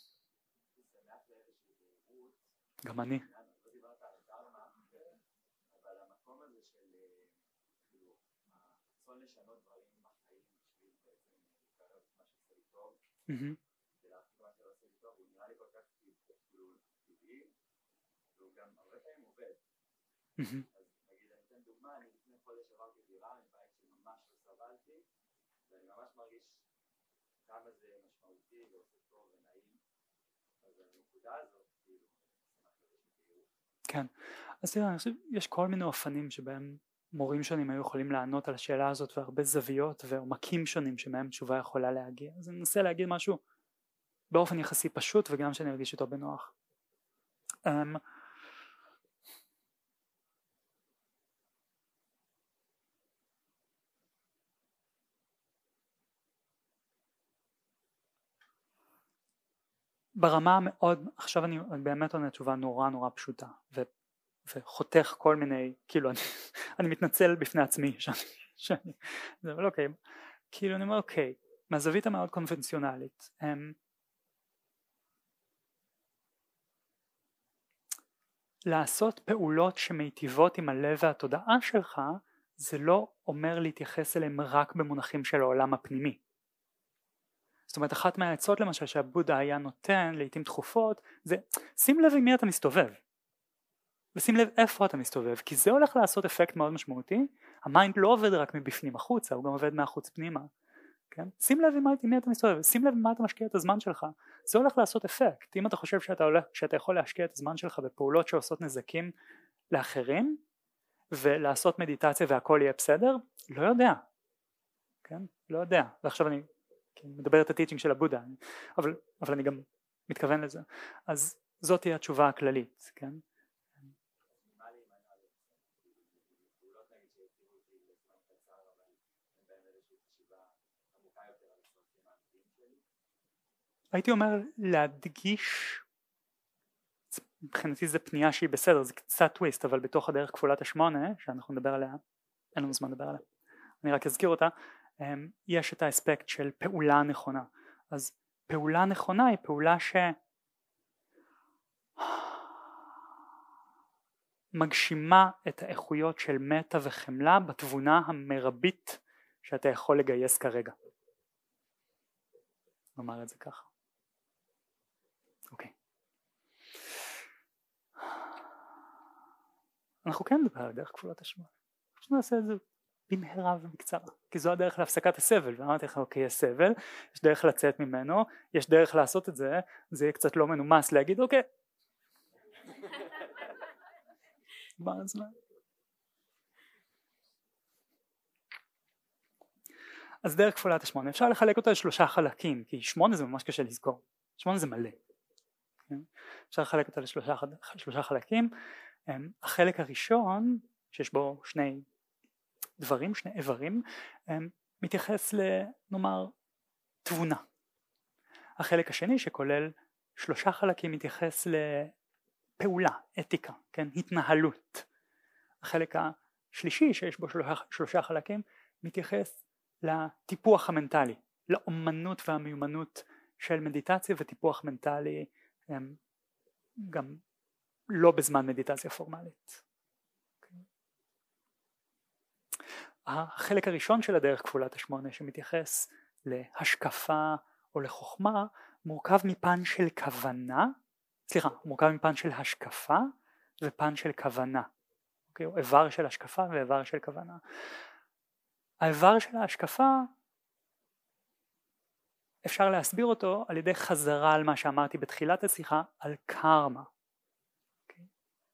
גם אני. אז נגיד אני אתן דוגמה, אני לפני חודש עברתי דירה מבית שממש לא סבלתי ואני ממש מרגיש כמה זה משמעותי ועושה טוב ונעים, אז הנקודה הזאת כן, אז תראה, אני חושב יש כל מיני אופנים שבהם מורים שונים היו יכולים לענות על השאלה הזאת, והרבה זוויות ועומקים שונים שמהם תשובה יכולה להגיע. אז אני אנסה להגיד משהו באופן יחסי פשוט וגם שאני ארגיש אותו בנוח. ברמה מאוד, עכשיו אני באמת עונה תשובה נורא פשוטה וחותך כל מיני, כאילו אני מתנצל בפני עצמי שאני אבל אוקיי, כאילו אני אומר אוקיי, מהזווית המאוד קונבנציונלית, לעשות פעולות שמיטיבות עם הלב והתודעה שלך, זה לא אומר להתייחס אליהם רק במונחים של העולם הפנימי. זאת אומרת, אחת מהעצות למשל שהבודה היה נותן לעתים תכופות, זה שים לב עם מי אתה מסתובב, ושים לב איפה אתה מסתובב, כי זה הולך לעשות אפקט מאוד משמעותי. המיינד לא עובד רק מבפנים החוצה, הוא גם עובד מהחוץ פנימה, כן? שים לב עם מי אתה מסתובב, שים לב מה אתה משקיע את הזמן שלך, זה הולך לעשות אפקט. אם אתה חושב שאתה יכול להשקיע את הזמן שלך בפעולות שעושות נזקים לאחרים, ולעשות מדיטציה והכל יהיה בסדר, לא יודע, כן? לא יודע, ועכשיו אני מדבר את הטיצ'ינג של הבודה, אבל אני גם מתכוון לזה. אז זאת תהיה התשובה הכללית, כן? הייתי אומר להדגיש, מבחינתי זה פנייה שהיא בסדר, זה קצת טוויסט, אבל בתוך הדרך כפולת השמונה שאנחנו נדבר עליה, אין לנו זמן לדבר עליה, אני רק אזכיר אותה, יש את האספקט של פעולה נכונה. אז פעולה נכונה היא פעולה שמגשימה את האיכויות של מטה וחמלה בתבונה המרבית שאתה יכול לגייס כרגע. נאמר את זה ככה. אוקיי. אנחנו כן נדבר על דרך כפולת השמונה. פשוט נעשה את זה במהרה ובקצרה, כי זו הדרך להפסקת הסבל, ואמרתי לך אוקיי, יש סבל, יש דרך לצאת ממנו, יש דרך לעשות את זה, זה יהיה קצת לא מנומס להגיד אוקיי. מה הזמן? אז דרך כפולת השמונה, אפשר לחלק אותה לשלושה חלקים, כי 8 זה ממש קשה לזכור, 8 זה מלא. אפשר לחלק אותה לשלושה חלקים. החלק הראשון, שיש בו שני איברים, מתייחס לנאמר תבונה. החלק השני שכולל 3 חלקים מתייחס לפעולה, אתיקה, כן? התנהלות. החלק השלישי שיש בו 3 חלקים מתייחס לטיפוח המנטלי, לאומנות והמיומנות של מדיטציה וטיפוח מנטלי גם לא בזמן מדיטציה פורמלית. החלק הראשון של הדרך כפולת השמונה שמתייחס להשקפה או לחוכמה מורכב מפן של כוונה, מורכב מפן של השקפה ופן של כוונה, אוקיי? או איבר של השקפה ואיבר של כוונה. האיבר של ההשקפה אפשר להסביר אותו על ידי חזרה על מה שאמרתי בתחילת השיחה על קרמה. אוקיי?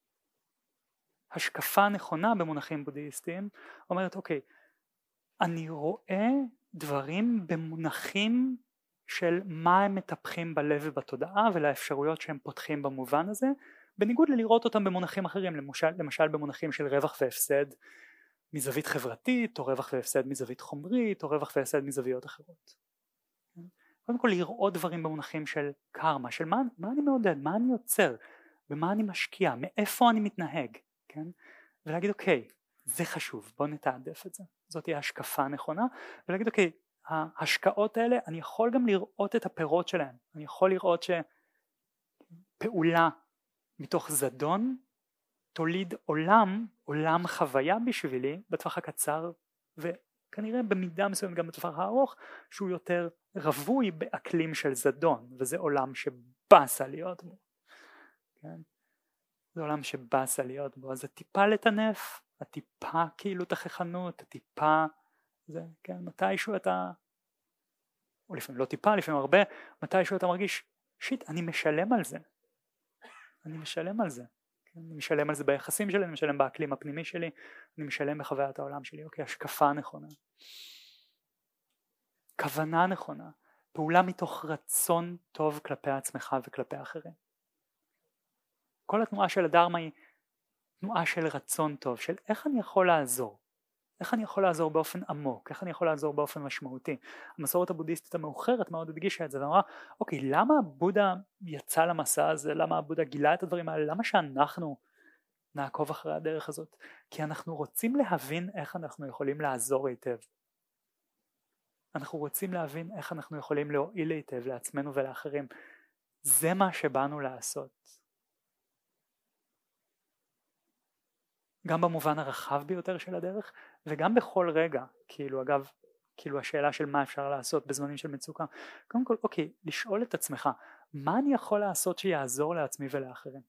השקפה נכונה במונחים בודהיסטיים אומרת אוקיי, אני רואה דברים במונחים של מה הם מטפחים בלב ובתודעה ולאפשרויות שהם פותחים במובן הזה, בניגוד ללראות אותם במונחים אחרים, למשל במונחים של רווח והפסד מזווית חברתית, או רווח והפסד מזווית חומרית, או רווח והפסד מזוויות אחרות. קודם כל לראות דברים במונחים של קרמה, של מה אני מעודד, מה אני יוצר, במה אני משקיע, מאיפה אני מתנהג, כן? ולהגיד אוקיי, זה חשוב, בוא נתעדף את זה, זאת תהיה השקפה נכונה, ולהגיד אוקיי, ההשקעות האלה אני יכול גם לראות את הפירות שלהם, אני יכול לראות שפעולה מתוך זדון תוליד עולם חוויה בשבילי בטווח הקצר, וכנראה במידה מסוימת גם בטווח הארוך, שהוא יותר רווי באקלים של זדון, וזה עולם שבאסה להיות בו, כן? זה עולם שבאסה להיות בו, אז הטיפה לטנף, הטיפה כאילו תכחנות, הטיפה זה, כן, מתישהו אתה, או לפעמים לא טיפה, לפעמים הרבה, מתישהו אתה מרגיש, שיט, אני משלם על זה, אני משלם על זה, כן? אני משלם על זה ביחסים שלי, אני משלם באקלים הפנימי שלי, אני משלם בחוויית העולם שלי, אוקיי, השקפה נכונה, כוונה נכונה, פעולה מתוך רצון טוב כלפי עצמך וכלפי אחרים. כל התנועה של הדרמה היא תנועה של רצון טוב, של איך אני יכול לעזור, איך אני יכול לעזור באופן עמוק, איך אני יכול לעזור באופן משמעותי. המסורת הבודהיסטית המאוחרת מאוד הדגישה את זה ואמרה, אוקיי, למה הבודה יצא למסע הזה, למה הבודה גילה את הדברים האלה, למה שאנחנו נעקוב אחרי הדרך הזאת? כי אנחנו רוצים להבין איך אנחנו יכולים לעזור היטב. אנחנו רוצים להבין איך אנחנו יכולים להועיל היטב לעצמנו ולאחרים. זה מה שבאנו לעשות. גם במובן הרחב ביותר של הדרך, וגם בכל רגע, כאילו אגב, כאילו השאלה של מה אפשר לעשות בזמנים של מצוקה, קודם כל, אוקיי, לשאול את עצמך, מה אני יכול לעשות שיעזור לעצמי ולאחרים?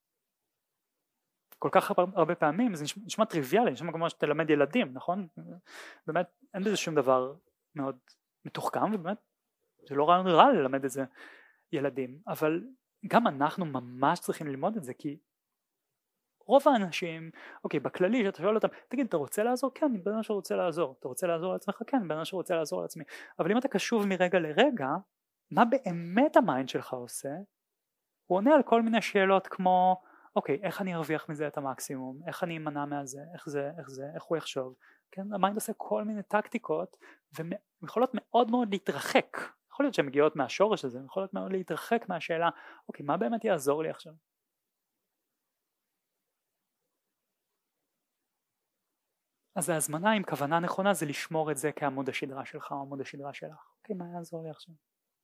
כל כך הרבה פעמים, זה נשמע טריוויאלי, נשמע כמו שתלמד ילדים, נכון? באמת, אין בזה שום דבר מאוד מתוחכם, ובאמת, זה לא רעיון רע ללמד את זה ילדים, אבל גם אנחנו ממש צריכים ללמוד את זה, כי רוב האנשים, אוקיי, בכללי שאתה שואל אותם, תגיד, אתה רוצה לעזור? כן, אני בן אדם שרוצה לעזור. אתה רוצה לעזור לעצמך? כן, אני בן אדם שרוצה לעזור לעצמי. אבל אם אתה קשוב מרגע לרגע, מה באמת המיינד שלך עושה? הוא עונה על כל מיני שאלות כמו, אוקיי, איך אני ארוויח מזה את המקסימום? איך אני אמנע מהזה? איך הוא יחשוב? כן, המיינד עושה כל מיני טקטיקות, ויכולות מאוד מאוד להתרחק. יכול להיות שהן מגיעות מהשורש הזה, יכולות מאוד להתרחק מהשאלה, אוקיי, מה באמת יעזור לי עכשיו? אז ההזמנה עם כוונה נכונה זה לשמור את זה כעמוד השדרה שלך או עמוד השדרה שלך. אוקיי, מה יעזור לי עכשיו?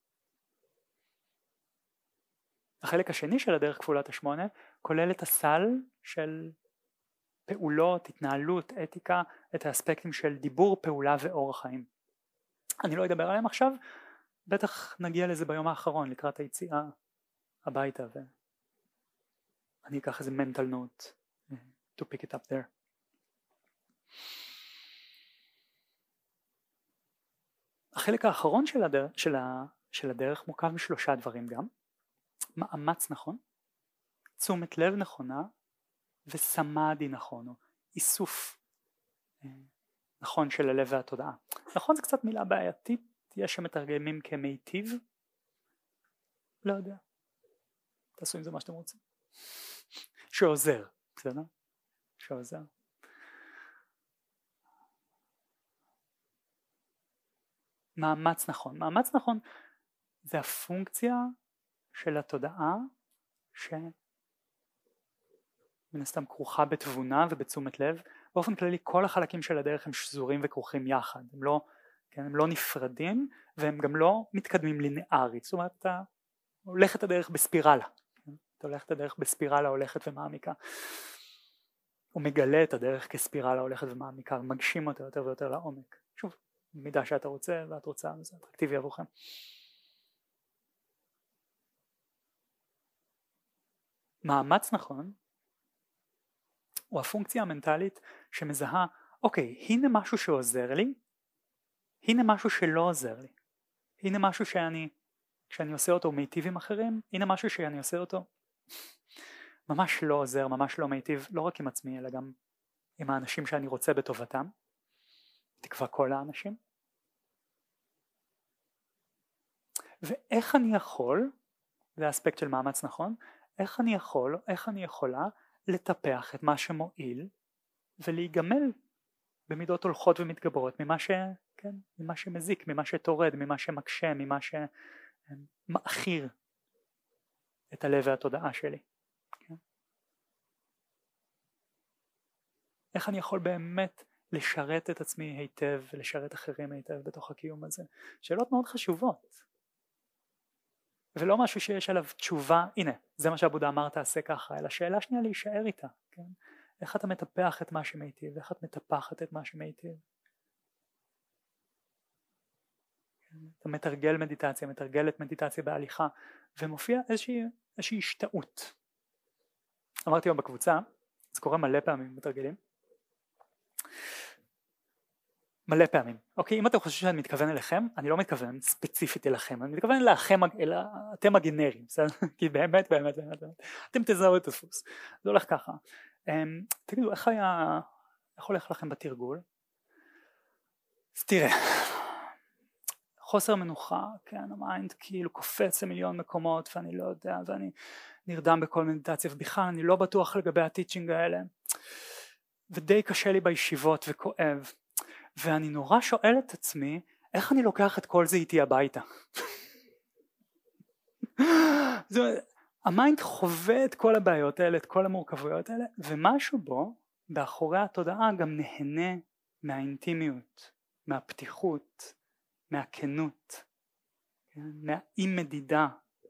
החלק השני של הדרך כפולת השמונה כולל את הסל של פעולות, התנהלות, אתיקה, את האספקטים של דיבור, פעולה ואורח חיים. אני לא אדבר עליהם עכשיו, בטח נגיע לזה ביום האחרון לקראת היציאה הביתה, ואני אקח איזה mental note to pick it up there. החלק האחרון של הדרך מורכב משלושה דברים גם, מאמץ נכון, תשומת לב נכונה וסמאדי נכון, או איסוף נכון של הלב והתודעה. נכון זה קצת מילה בעייתית, יש שמתרגמים כמיטיב, לא יודע, תעשו עם זה מה שאתם רוצים, שעוזר, בסדר? שעוזר. מאמץ נכון, מאמץ נכון זה הפונקציה של התודעה שמן הסתם כרוכה בתבונה ובתשומת לב. באופן כללי כל החלקים של הדרך הם שזורים וכרוכים יחד, הם לא נפרדים והם גם לא מתקדמים לינארית, זאת אומרת אתה הולך את הדרך בספירלה, אתה הולך את הדרך בספירלה הולכת ומעמיקה, הוא מגלה את הדרך כספירלה הולכת ומעמיקה ומגשים אותה יותר ויותר לעומק, שוב במידה שאתה רוצה ואת רוצה, זה אטרקטיבי עבורכם. מאמץ נכון הוא הפונקציה המנטלית שמזהה, אוקיי, הנה משהו שעוזר לי, הנה משהו שלא עוזר לי, הנה משהו כשאני עושה אותו מיטיב עם אחרים, הנה משהו שאני עושה אותו ממש לא עוזר, ממש לא מיטיב, לא רק עם עצמי אלא גם עם האנשים שאני רוצה בטובתם, תקווה כל האנשים. ואיך אני יכול, זה האספקט של מאמץ נכון, איך אני יכולה לטפח את מה שמועיל ולהיגמל במידות הולכות ומתגברות ממה שמזיק, ממה שתורד, ממה שמקשה, ממה שמאחיר את הלב והתודעה שלי. כן? איך אני יכול באמת לשרת את עצמי היטב ולשרת אחרים היטב בתוך הקיום הזה? שאלות מאוד חשובות. ולא משהו שיש עליו תשובה, הנה, זה מה שהבודה אמר תעשה ככה, אלא שאלה שנייה להישאר איתה. כן? איך אתה מטפח את מה שמיטיב, איך את מטפחת את מה שמיטיב. אתה מתרגל מדיטציה, מתרגלת מדיטציה בהליכה, ומופיע איזושהי השתאות. אמרתי היום בקבוצה, זה קורה מלא פעמים מתרגלים. מלא פעמים. אוקיי, אם אתם חושבים שאני מתכוון אליכם, אני לא מתכוון ספציפית אליכם, אני מתכוון אתם הגנרים, כי באמת, אתם תזהו את הדפוס. זה הולך ככה. תגידו, איך הולך לכם בתרגול? אז תראה, חוסר מנוחה, כן, המיינד כאילו קופץ למיליון מקומות ואני לא יודע, ואני נרדם בכל מדיטציה, ובכלל אני לא בטוח לגבי הטיצ'ינג האלה, ודי קשה לי בישיבות וכואב, ואני נורא שואל את עצמי, איך אני לוקח את כל זה איתי הביתה? זאת אומרת, המיינד חווה את כל הבעיות האלה, את כל המורכבויות האלה, ומשהו בו, באחורי התודעה גם נהנה מהאינטימיות, מהפתיחות, מהכנות, מהאי מדידה.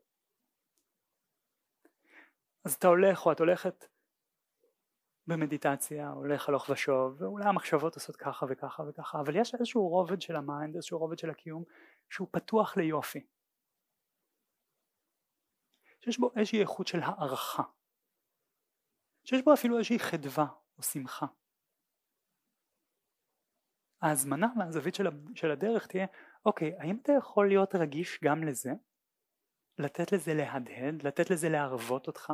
אז אתה הולך או את הולכת במדיטציה, הולך הלוך ושוב, ואולי המחשבות עושות ככה וככה וככה, אבל יש איזשהו רובד של המיינד, איזשהו רובד של הקיום, שהוא פתוח ליופי. שיש בו איזושהי איכות של הערכה. שיש בו אפילו איזושהי חדווה או שמחה. ההזמנה מהזווית של הדרך תהיה, אוקיי, האם אתה יכול להיות רגיש גם לזה? לתת לזה להדהד, לתת לזה לערבות אותך?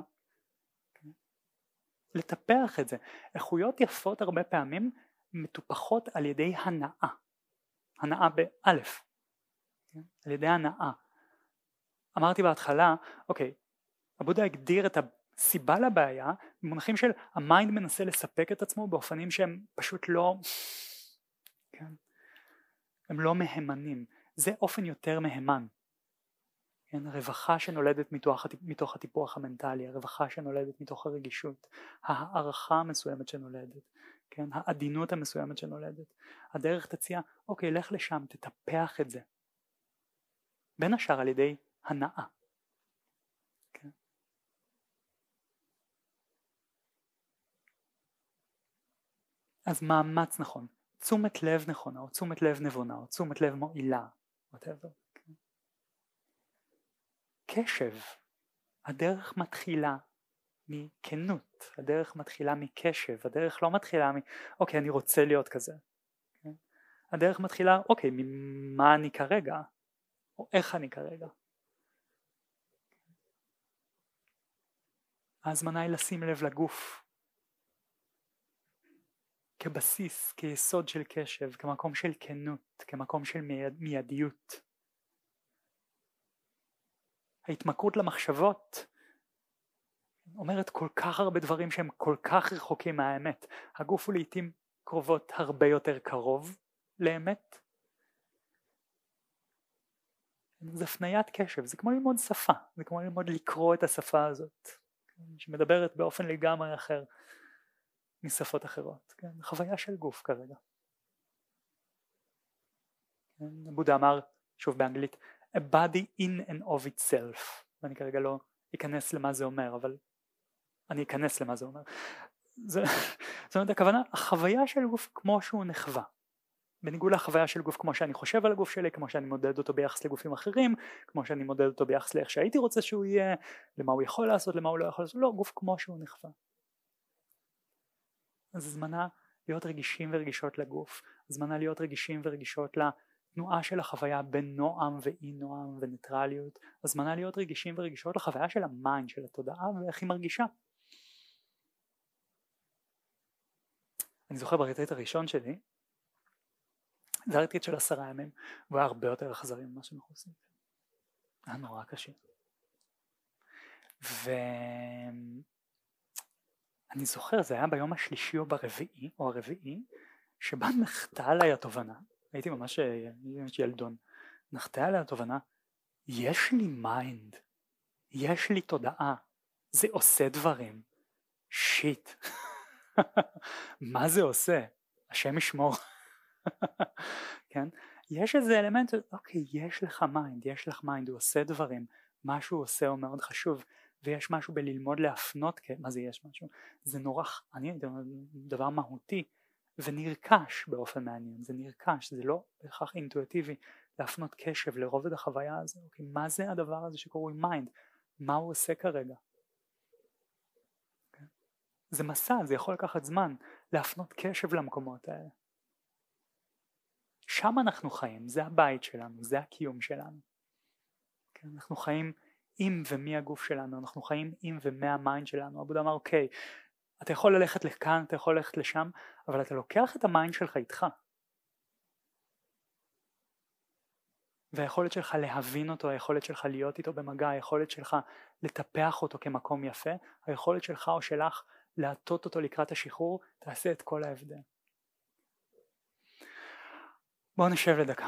לטפח את זה. איכויות יפות הרבה פעמים מטופחות על ידי הנאה. הנאה באלף. על ידי הנאה. אמרתי בהתחלה, אוקיי, הבודה הגדיר את הסיבה לבעיה במונחים של המיינד מנסה לספק את עצמו באופנים שהם פשוט לא, כן, הם לא מהימנים. זה אופן יותר מהימן. כן, הרווחה שנולדת מתוך הטיפוח המנטלי, הרווחה שנולדת מתוך הרגישות, הערכה המסוימת שנולדת, כן, העדינות המסוימת שנולדת. הדרך תציע, אוקיי, לך לשם, תטפח את זה. בין השאר על ידי הנאה. כן. אז מאמץ נכון, תשומת לב נכונה, או תשומת לב נבונה, או תשומת לב מועילה, whatever. כן. קשב, הדרך מתחילה מכנות, הדרך מתחילה מקשב, הדרך לא מתחילה אוקיי, אני רוצה להיות כזה. כן. הדרך מתחילה, אוקיי, ממה אני כרגע, או איך אני כרגע. ההזמנה היא לשים לב לגוף כבסיס, כיסוד של קשב, כמקום של כנות, כמקום של מיידיות. ההתמכרות למחשבות אומרת כל כך הרבה דברים שהם כל כך רחוקים מהאמת. הגוף הוא לעתים קרובות הרבה יותר קרוב לאמת. זה הפניית קשב, זה כמו ללמוד שפה, זה כמו ללמוד לקרוא את השפה הזאת, שמדברת באופן לגמרי אחר משפות אחרות. כן? חוויה של גוף כרגע. כן? בודה אמר, שוב באנגלית, a body in and of itself. ואני כרגע לא אכנס למה זה אומר, אבל אני אכנס למה זה אומר. זאת אומרת, הכוונה, החוויה של גוף כמו שהוא נחווה. בניגוד לחוויה של גוף כמו שאני חושב על הגוף שלי, כמו שאני מודד אותו ביחס לגופים אחרים, כמו שאני מודד אותו ביחס לאיך שהייתי רוצה שהוא יהיה, למה הוא יכול לעשות, למה הוא לא יכול לעשות, לא, גוף כמו שהוא נחווה. אז זמנה להיות רגישים ורגישות לגוף, זמנה להיות רגישים ורגישות לתנועה של החוויה בין נועם ואי נועם וניטרליות, הזמנה להיות רגישים ורגישות לחוויה של המיינד, של התודעה ואיך היא מרגישה. אני זוכר בריטריט הראשון שלי, זה הריטריט של 10 ימים, והוא היה הרבה יותר אכזרי ממה שאנחנו עושים. היה נורא קשה. ואני זוכר, זה היה ביום השלישי או הרביעי, שבה נחתה עליי התובנה, הייתי ממש ילדון, נחתה עליי התובנה, יש לי מיינד, יש לי תודעה, זה עושה דברים, שיט, מה זה עושה? השם ישמור, כן? יש איזה אלמנט, אוקיי, יש לך מיינד, הוא עושה דברים, מה שהוא עושה הוא מאוד חשוב, ויש משהו בללמוד להפנות, מה זה יש משהו? זה נורא, דבר מהותי, ונרכש באופן מעניין, זה נרכש, זה לא בהכרח אינטואיטיבי, להפנות קשב לרובד החוויה הזה, אוקיי, מה זה הדבר הזה שקוראים מיינד? מה הוא עושה כרגע? אוקיי? זה מסע, זה יכול לקחת זמן, להפנות קשב למקומות האלה. שם אנחנו חיים, זה הבית שלנו, זה הקיום שלנו. כן, אנחנו חיים עם ומי הגוף שלנו, אנחנו חיים עם ומהמיינד שלנו. הבודה אמר, אוקיי, אתה יכול ללכת לכאן, אתה יכול ללכת לשם, אבל אתה לוקח את המיינד שלך איתך. והיכולת שלך להבין אותו, היכולת שלך להיות איתו במגע, היכולת שלך לטפח אותו כמקום יפה, היכולת שלך או שלך להטות אותו לקראת השחרור, תעשה את כל ההבדל. בואו נשב לדקה.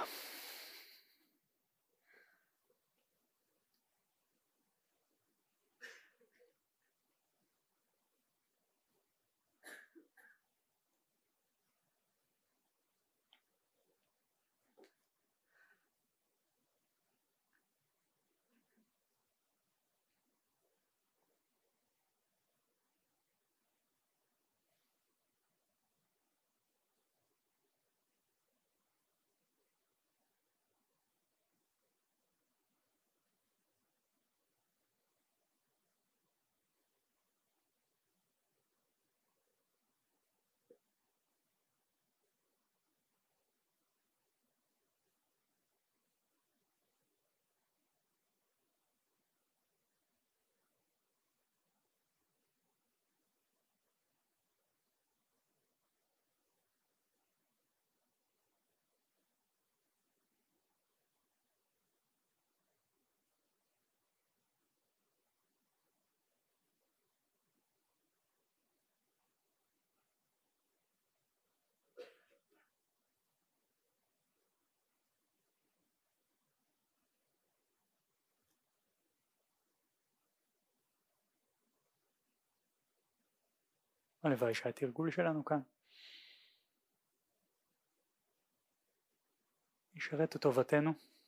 הלוואי שהתרגול שלנו כאן ישרת את טובתנו,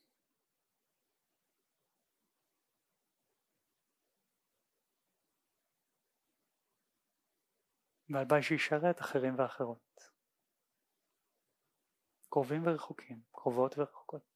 והלוואי שישרת אחרים ואחרות, קרובים ורחוקים, קרובות ורחוקות.